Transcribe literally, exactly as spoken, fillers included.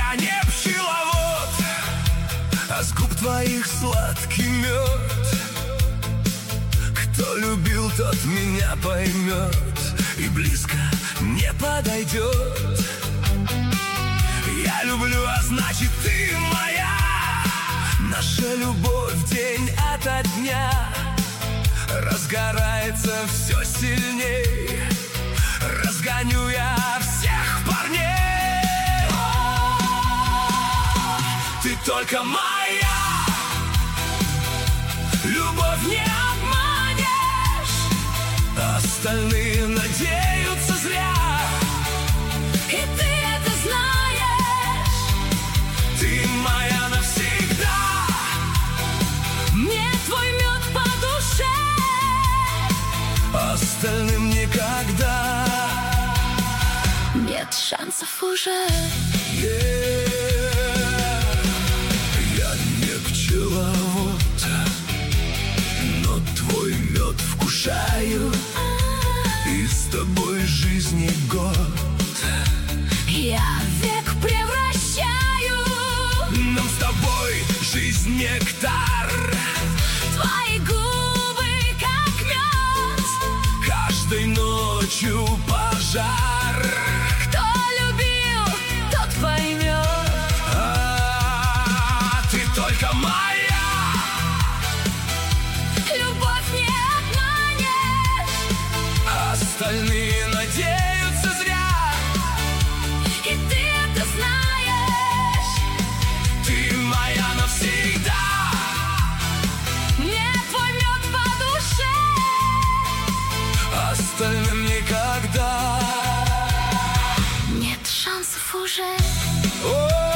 Я не пчеловод, а с губ твоих сладкий мед. Кто любил, тот меня поймет и близко не подойдет. Я люблю, а значит ты моя. Наша любовь день ото дня разгорается все сильней. Разгоню я всех парней. Ты только моя. Любовь не обманешь. Остальные надеются зря. И ты это знаешь. Ты моя навсегда. Мне твой мед по душе. Остальным никогда. Нет шансов уже. Yeah. Я не пчеловод, но твой мед вкушаю, и с тобой жизни год. Я век превращаю. Нам с тобой жизнь нектар. Твои губы как мед. Каждой ночью пожар. Кто любил, тот поймет. А, ты только моя. Любовь не обманешь. Остальные надеются зря. И ты это знаешь. Ты моя навсегда. Мне твой мед по душе. Остальным никогда. Нет шансов уже. О,